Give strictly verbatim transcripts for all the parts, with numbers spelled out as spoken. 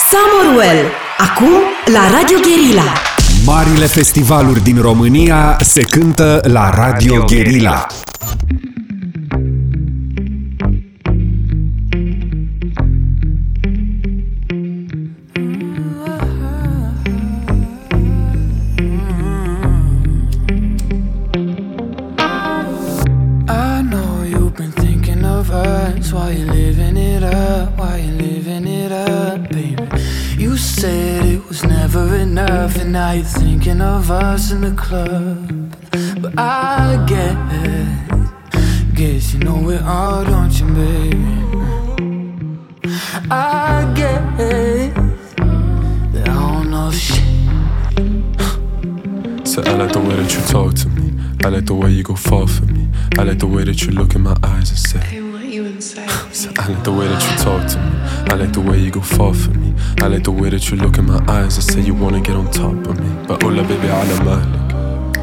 Summerwell, acum la Radio Guerilla. Marile festivaluri din România se cântă la Radio Guerilla. Why you living it up, why you living it up, baby? You said it was never enough, and now you're thinking of us in the club. But I guess, guess you know it all, don't you, baby? I guess that I don't know shit. So I like the way that you talk to me, I like the way you go fall for me, I like the way that you look in my eyes and say So I like the way that you talk to me, I like the way you go fall for me, I like the way that you look in my eyes and say you wanna get on top of me. بقولها baby على مهلك,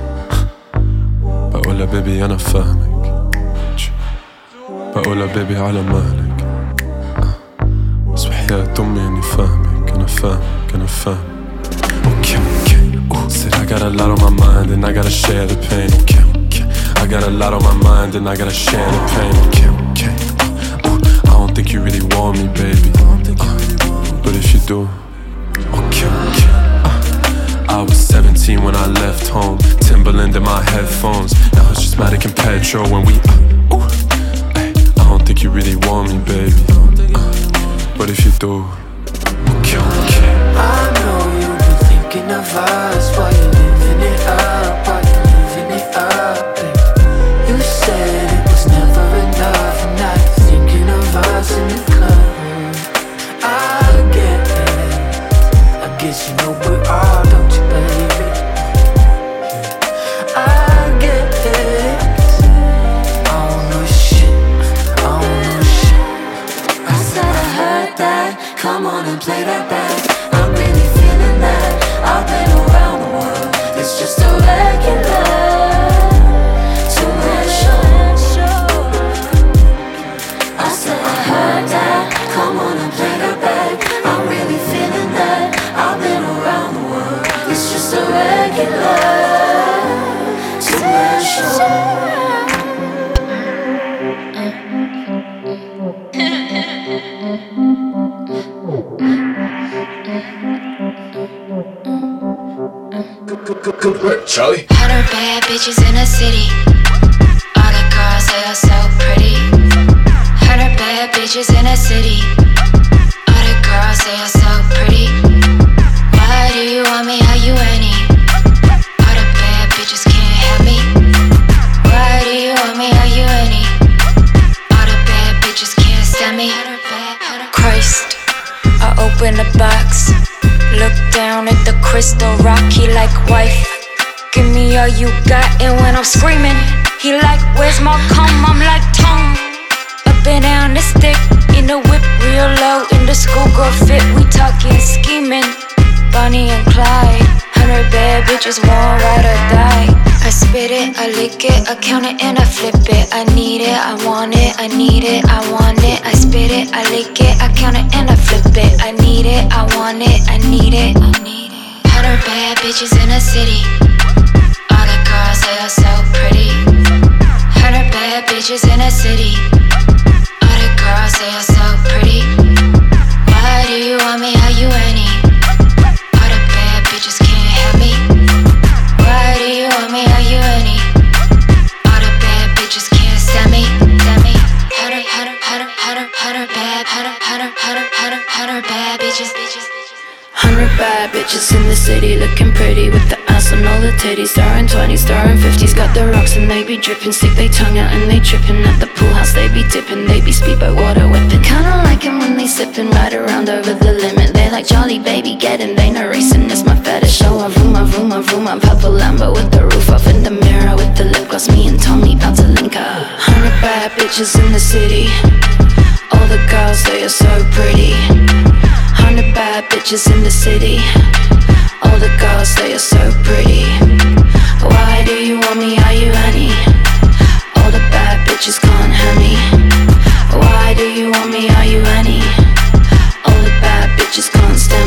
بقولها baby أنا فاهمك, بقولها baby على مهلك, بس وحياة أمي إني فاهمك, أنا فاهمك, أنا فاهمك. Okay, okay, ooh, said I got a lot on my mind and I gotta share the pain. Okay, okay, I got a lot on my mind and I gotta share the pain. Okay, okay. I don't think you really want me, baby, uh, but if you do, okay, okay. uh, I was seventeen when I left home, Timberland in my headphones. Now it's just Matic and Petro when we uh, ooh, ay, I don't think you really want me, baby, uh, but if you do, okay, okay. I know you've been thinking of us, why you living it up, why you living it up, baby? You said it was never enough, and now you're thinking of us in the club. I get it, I guess you know we are, don't you, baby? I get it, I don't know shit, I don't know shit. I said I heard that, come on and play that back. I'm really feeling that, I've been around the world. It's just a regular, too much show. I said I heard that, come on and play that back. I'm really feeling that, I've been around the world. It's just a regular, too much show. Good work, Charlie. Hundred bad bitches in the city. All the girls, they are so pretty. Hundred bad bitches in the city. All the girls, they are so pretty. Why do you want me? Are you any? All the bad bitches can't have me. Why do you want me? Are you any? All the bad bitches can't stand me. Christ, I open the box. Look down at the crystal rock, he like, wife, give me all you got. And when I'm screaming, he like, where's my cum? I'm like, tongue. Up and down the stick, in the whip real low, in the schoolgirl fit, we talking scheming. Bonnie and Clyde, hundred bad bitches, one ride or die. I spit it, I lick it, I count it and I flip it. I need it, I want it, I need it, I want it. I spit it, I lick it, I count it and I flip it. I need it, I want it, I need it, I need it. Hundred bad bitches in the city. All the girls, they are so pretty. Hundred bad bitches in the city. All the girls, they are so pretty. Why do you want me? Are you any? All the bad bitches can't have me. Why do you want me? Are you any? All the bad bitches can't stand me, stand me. Hundred, hundred, hundred, hundred, hundred bad, hundred, hundred, hundred, hundred, hundred bad bitches, bitches. Hundred bad bitches in the city looking pretty with the ass and all the titties. Starring twenties, starring fifties, got the rocks and they be dripping. Stick they tongue out and they tripping. At the pool house they be dipping. They be speedboat water whipping. Kinda like 'em when they sipping right around over the limit. They like Jolly baby getting, they no racing, it's my fetish. So I vroom, I vroom, I vroom, I'm purple Lambo with the roof off in the mirror with the lip gloss. Me and Tommy bout to link up. Hundred bad bitches in the city. All the girls, they are so pretty. Hundred bad bitches in the city. All the girls, they are so pretty. Why do you want me? Are you any? All the bad bitches can't have me. Why do you want me? Are you any? All the bad bitches can't stand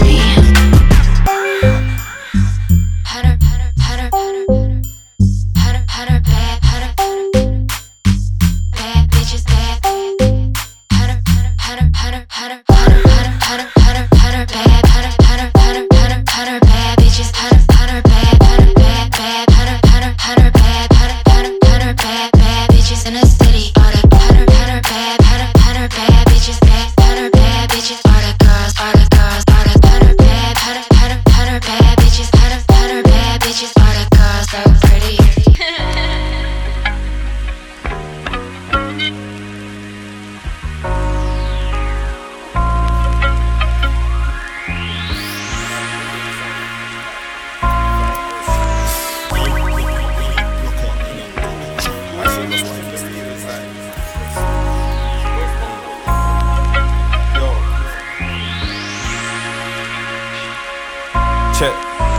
check.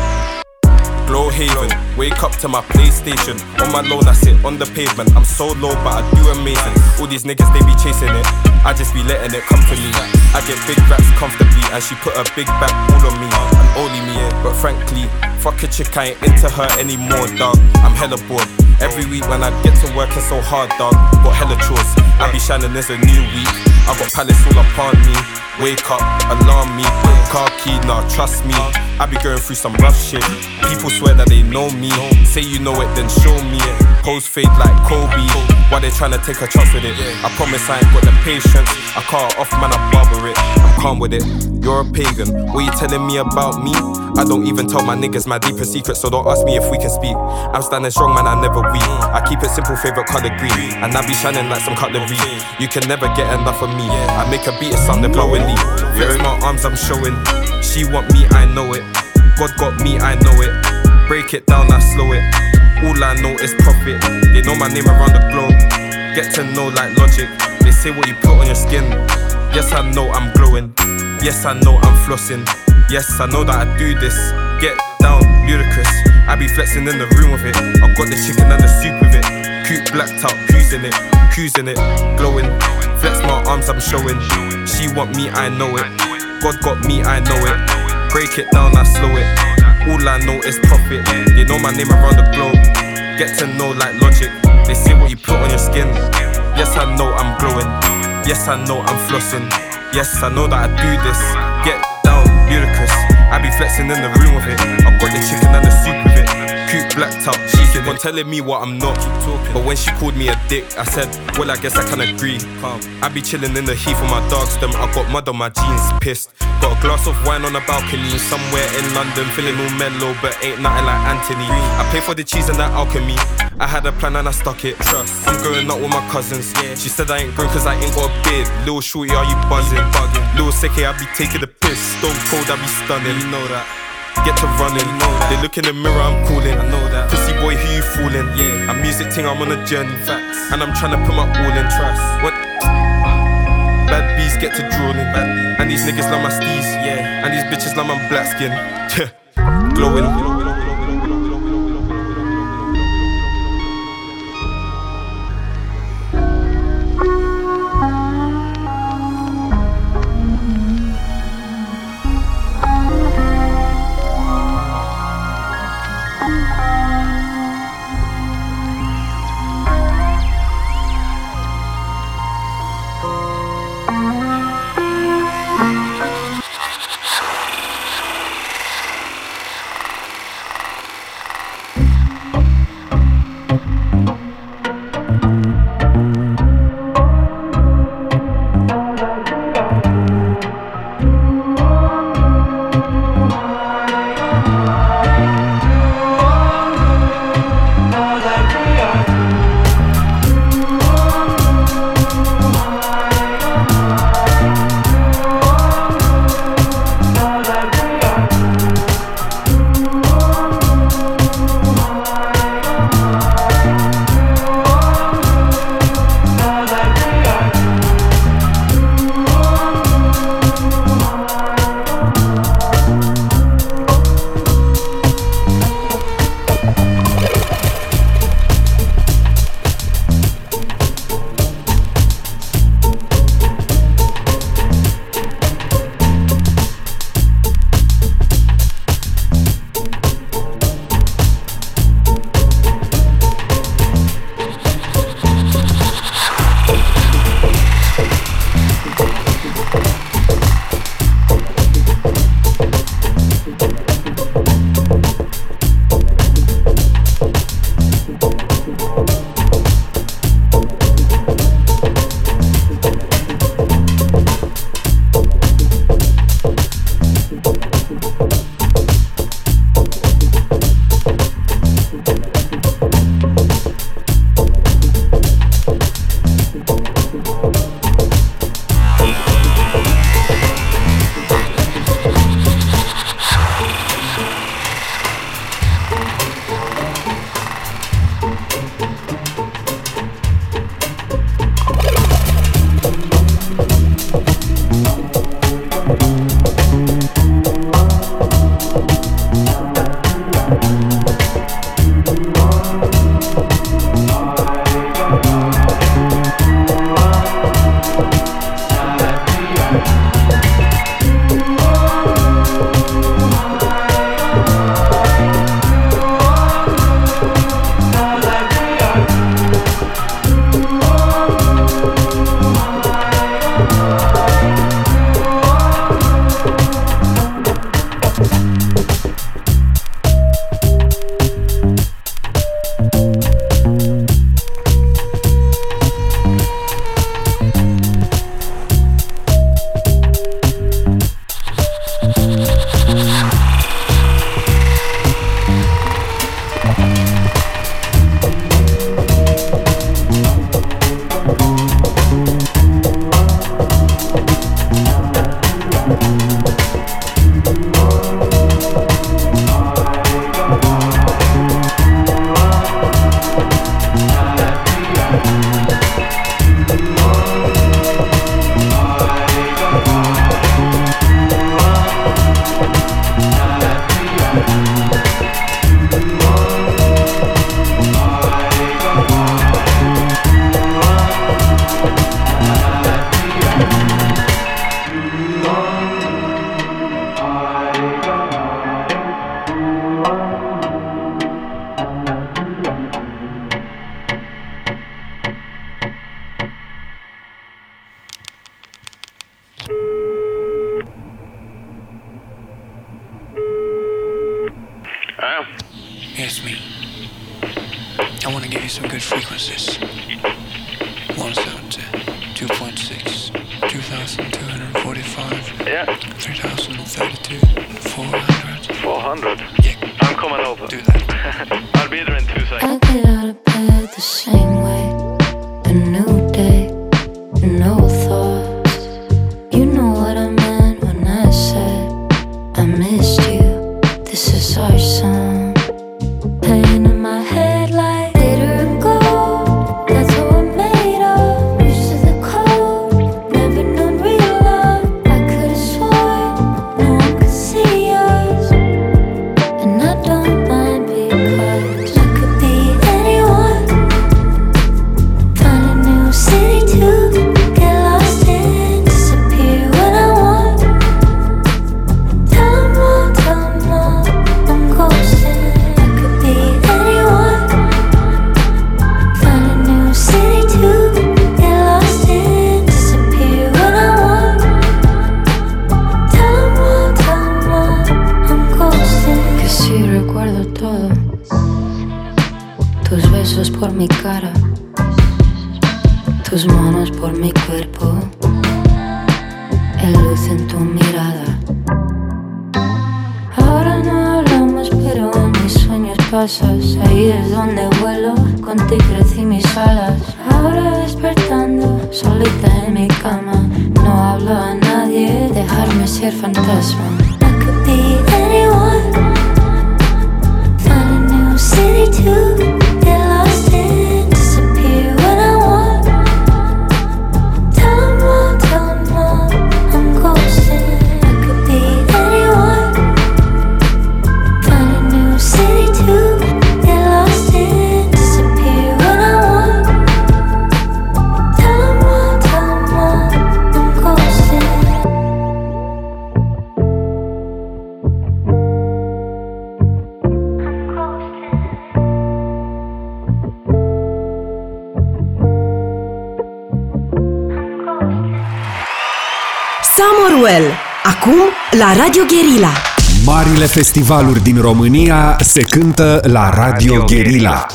Glow Haven, wake up to my PlayStation. On my loan, I sit on the pavement. I'm so low, but I do amazing. All these niggas, they be chasing it. I just be letting it come to me. I get big racks comfortably, and she put a big back all on me. And only me, yeah. But frankly, fuck a chick, I ain't into her anymore, dog. I'm hella bored. Every week when I get to work, it's so hard, dog. Got hella chores. I be shining, there's a new week. I got palace all upon me. Wake up, alarm me. Car key, nah, trust me. I be going through some rough shit. People swear that they know me. Say you know it, then show me. Pose fade like Kobe. Why they tryna take a chance with it? I promise I ain't got the patience. I cut it off, man, I barber it. I'm calm with it. You're a pagan. What you telling me about me? I don't even tell my niggas my deepest secrets, so don't ask me if we can speak. I'm standing strong, man, I never weak. I keep it simple, favorite color green. And I be shining like some cutlery. You can never get enough of me. I make a beat, it sound blowingly. Flex my arms, I'm showing. She want me, I know it. God got me, I know it. Break it down, I slow it. All I know is profit. They know my name around the globe. Get to know like logic. They say what you put on your skin. Yes, I know I'm glowing. Yes, I know I'm flossing. Yes, I know that I do this. Get down, ludicrous. I be flexing in the room with it. I got the chicken and the soup with it. Coupe blacked out, who's in it? Who's in it? Glowing. Flex my arms, I'm showing. She want me, I know it. God got me, I know it. Break it down, I slow it. All I know is profit. They know my name around the globe. Get to know like logic. They say what you put on your skin. Yes, I know I'm glowing. Yes, I know I'm flossing. Yes, I know that I do this. Get down, ludicrous. I be flexing in the room with it. I got the chicken and the soup with it. Coupe blacked out, she's in it. Telling me what I'm not. But when she called me a dick, I said, well, I guess I can agree. I be chilling in the heat for my dogs, them. I got mud on my jeans, pissed. Got a glass of wine on a balcony somewhere in London, feeling all mellow, but ain't nothing like Anthony. I pay for the cheese and that alchemy. I had a plan and I stuck it. Trust. I'm going out with my cousins. Yeah. She said I ain't grown cause I ain't got a beard. Lil' shorty, are you buzzing? Bugging. Lil' sicky, I be taking the piss. Stone cold, I be stunning. You know that. Get to running. You know that. They look in the mirror, I'm calling. I know that. Pussy boy, who you fooling? Yeah. I'm music ting, I'm on a journey. Facts. And I'm trying to put my all in. Trust. What? Bad bees get to drooling. And these niggas love my steez. Yeah. And these bitches love my black skin. Glowing. Summerwell, acum la Radio Guerilla. Marile festivaluri din România se cântă la Radio Guerilla.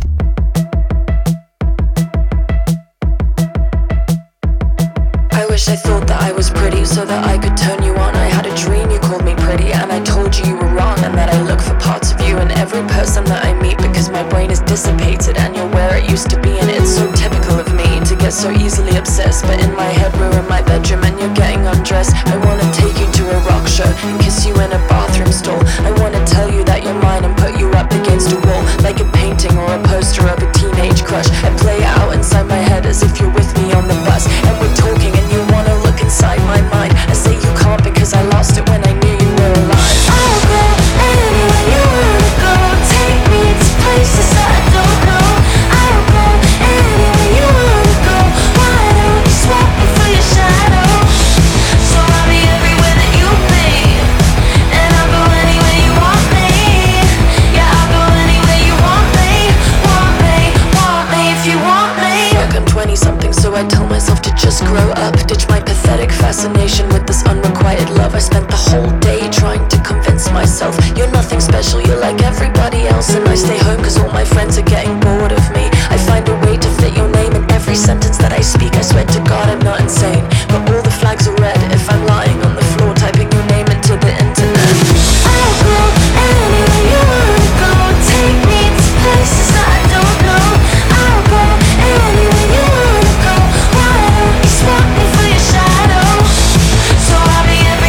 I wish I thought that I was pretty so that I could turn you on. I had a dream you called me pretty and I told you you were wrong, and that I look for parts of you in every person that I meet, because my brain is dissipated and you're where it used to be. And it's so typical of me to get so easily obsessed, but in my head we're in my bedroom and you're getting undressed. I wanna take you to a rock show and kiss you in a bathroom stall. I wanna tell you that you're mine and put you up against a wall like a painting or a poster of a teenage crush. I play it out inside my head as if you're with me on the bus and we're talking and you wanna look inside my mind. I say you can't because I lost it when I knew you were alive. I'll go anywhere you wanna go. Take me to places I don't know. I'll go anywhere you wanna go. Why don't you swap me for your shadow? So I'll be everywhere that you've been, and I'll go anywhere you want me. Yeah, I'll go anywhere you want me. Want me, want me if you want me. Look, I'm twenty something, so I tell myself to just grow up. Ditch my pathetic fascination with this unrequited love. I spent the whole day trying to convince myself you're nothing special, you're like everybody else. And I stay home cause all my friends are getting bored of me. I find a way to fit your name in every sentence that I speak. I swear to God I'm not insane, but all the flags are red if I'm lying on the floor typing your name into the internet. I'll go anywhere you wanna go. Take me to places I don't know. I'll go anywhere you wanna go. Why don't you swap me for your shadow? So I'll be everywhere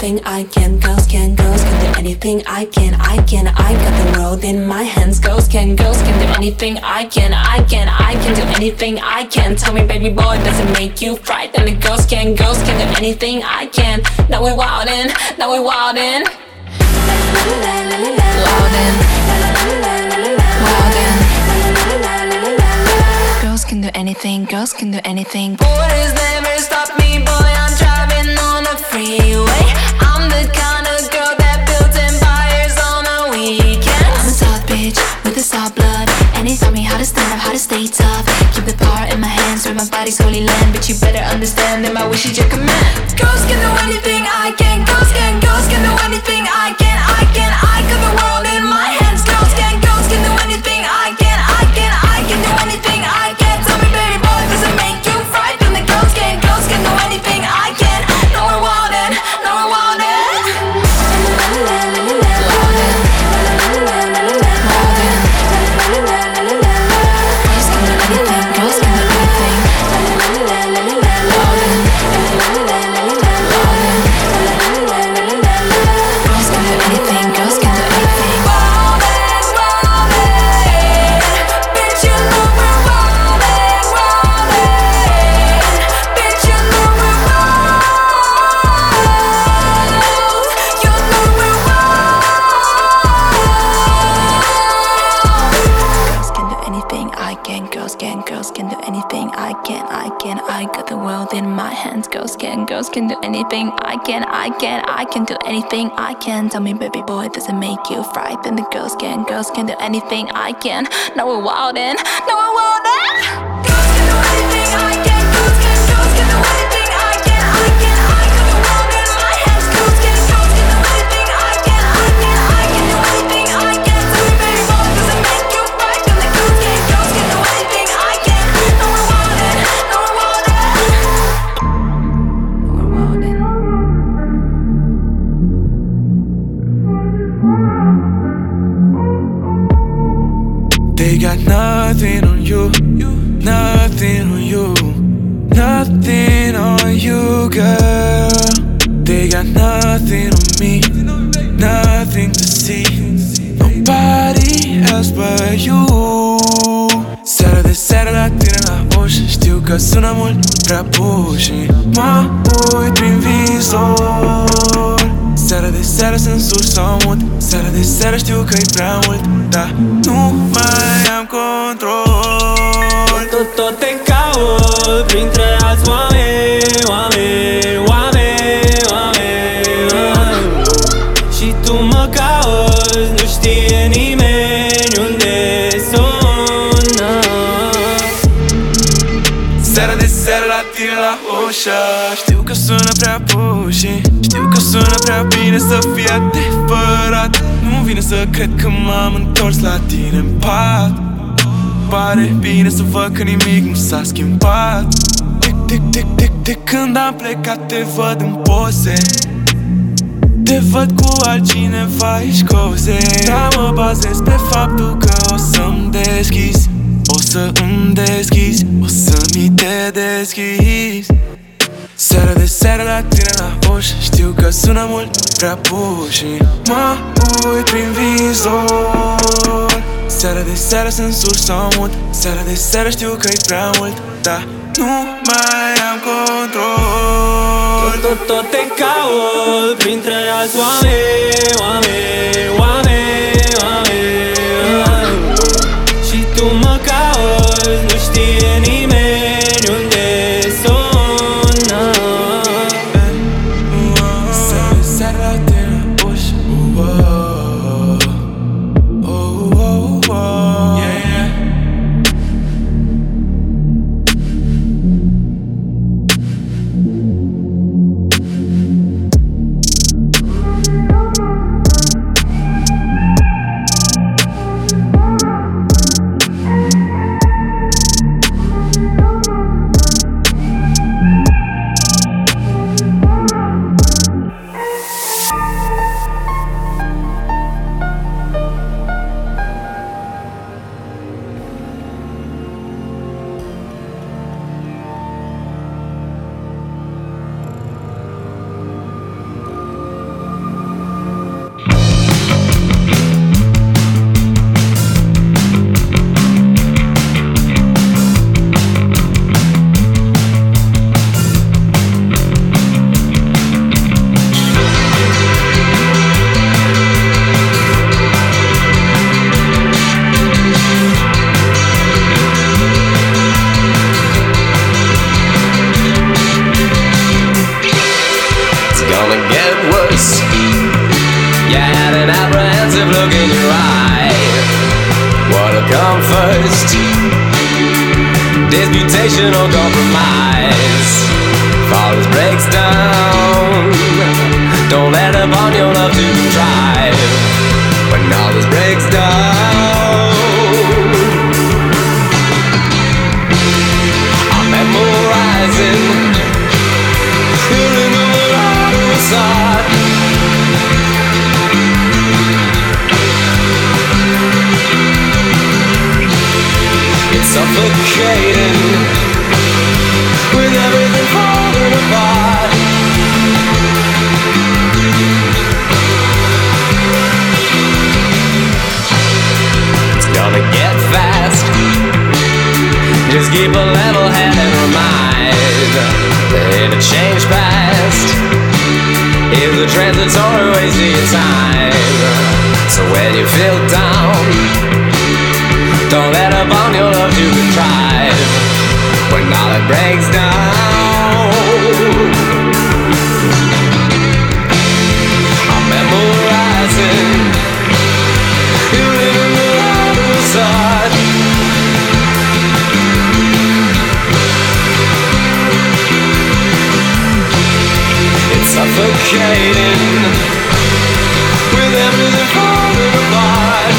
anything I can. Girls can, girls can do anything I can. I can, I got the world in my hands. Girls can, girls can do anything I can. I can, I can do anything I can. Tell me, baby boy, does it make you frightened? The girls can, girls can do anything I can. Now we're wildin', now we're wildin'. Wildin', wildin'. Girls can do anything, girls can do anything. Boys never stop me, boy, I'm driving on the freeway. I'm the kind of girl that builds empires on a weekend. I'm a South bitch with a South blood, and they taught me how to stand up, how to stay tough. Keep the power in my hands, where my body's holy land. But you better understand that my wish is your command. Girls can do anything I can. Girls can, girls can do anything I can. I can, I got the world in my hands. Girls can, girls can do anything I can. I can, I can do anything I can. Tell me, baby boy, does it make you frightened? The girls can, girls can do anything I can. No we're wildin', no we're wildin'. Wildin', wildin'. Girls can do anything, girls can do anything. Wildin', wildin'. Girls can do anything, girls can do anything. Wildin', wildin'. Bitch, you know we're wildin', wildin'. Bitch, you know we're wild. You know we're wild. Girls can do anything I can. Girls can, girls can do anything I can. I can, I got the world in my hands. Girls can, girls can do anything I can. I can, I can do anything I can. Tell me, baby boy, does it make you frightened? The girls can, girls can do anything I can. Now we're wildin', now we're wildin'. Girls can do anything I can. Girls can, girls can do anything I can. I can, I got the world in my hands. Girls can, girls can do anything I can. I can, I can do anything I can. Tell me, baby boy, does it make you frightened? The girls can, girls can do anything I can. Now we're wildin', now we're wildin'. Now we're wildin'. They got nothing on you, nothing on you, nothing on you, girl. They got nothing on me, nothing to see, nobody else but you. Seara de seară la tine la ușă, știu că sună mult prea puși. Mă uit prin vizor. Seara de seară sunt sus sau mut. Seara de seară știu că-i prea mult, dar nu mai am control. Tot, tot te caut printre alți oameni, oameni, oameni, oameni, oameni. Și tu mă cauți, nu știe nimeni unde sună. Seara de seară la tine la ușă, știu că sună prea puși, știu că sună prea bine să fie adevărat. Nu vine să cred că m-am întors la tine în pat. Pare bine să văd că nimic nu s-a schimbat. De, de, de, de, de când am plecat te văd în poze, te văd cu altcineva, ești coze. Dar mă bazez pe faptul că o să-mi deschizi, o să îmi deschizi, o să-mi te deschizi. Seara de seară la tine la ușă, știu că sună mult prea puși. Mă uit prin vizor. Seara de seară sunt sus sau mut. Seara de seară știu că-i prea mult, dar nu mai am control. Tot, tot, tot te caut printre alți oameni, oameni, oameni, oameni, oameni. Și tu mă cauți, nu știe nimeni unde sunt. look in your eye. What'll come first? Disputation or compromise? If all this breaks down, don't let up on your love to drive. When all this breaks down, I'm memorizing, feeling the light inside. It's suffocating, with everything falling apart. It's gonna get fast. Just keep a level head and remind that interchange past is a transitory waste of your time. So when you feel down, don't let up on your love to contrive. When all it breaks down, I'm memorizing, you live in the other side. It's suffocating, with everything falling apart.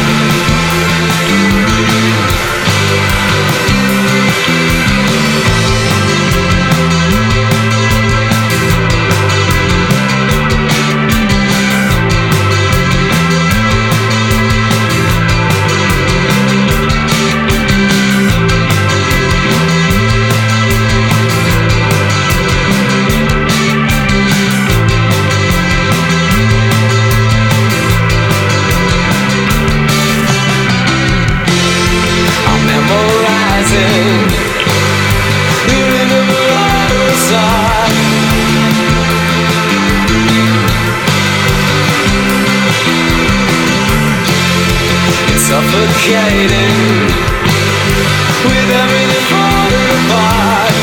Suffocating, with everything falling apart.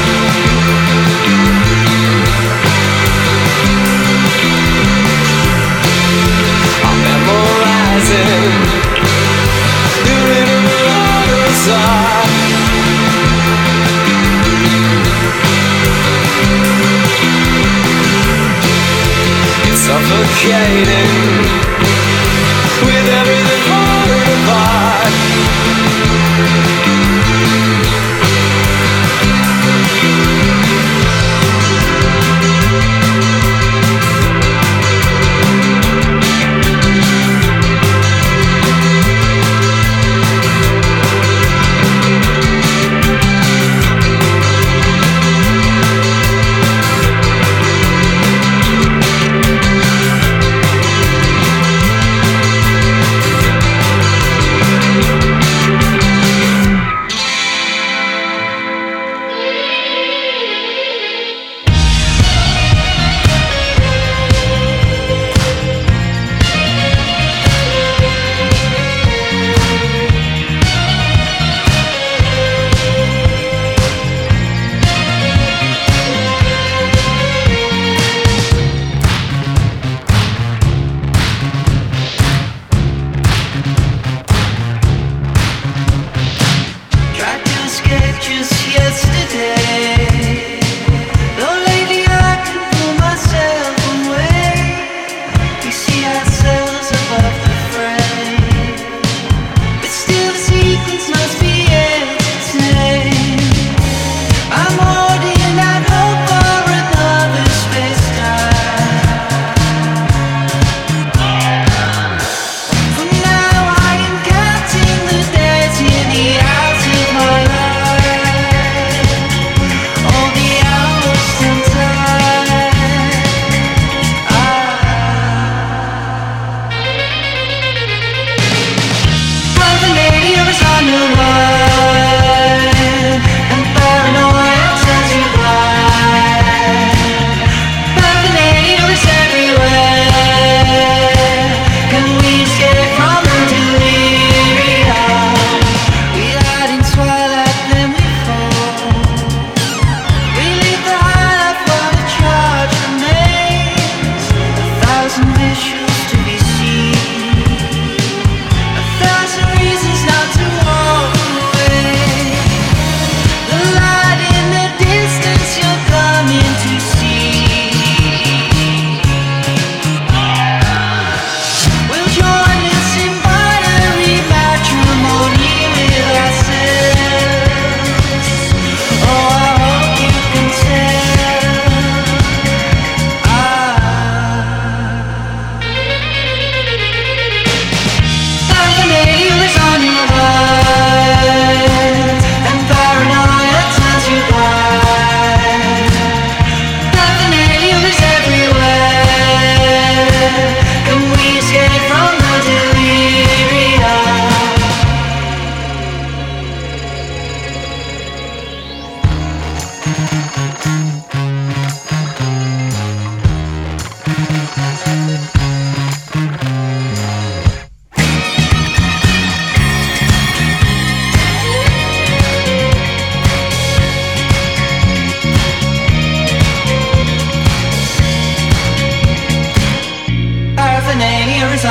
I'm memorizing, living in the other side. It's suffocating, with everything falling apart.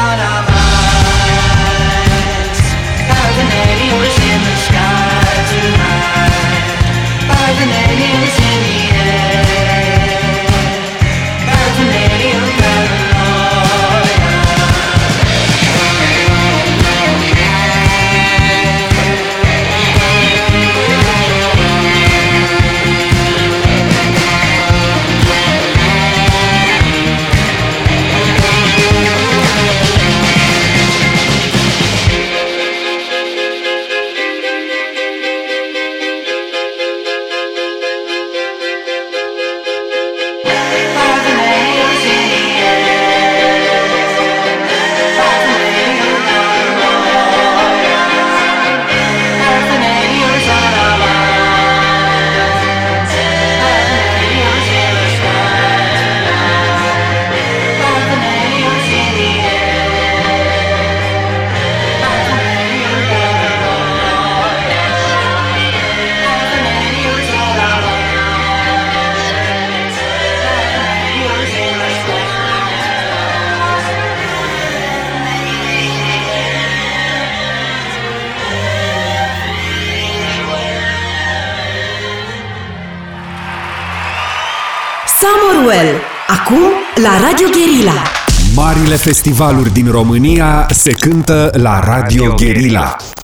on our minds. Paraphernalia was in the sky tonight. Paraphernalia was in the air. Paraphernalia paranoia. Summerwell, acum la Radio Guerilla. Marile festivaluri din România se cântă la Radio Guerilla.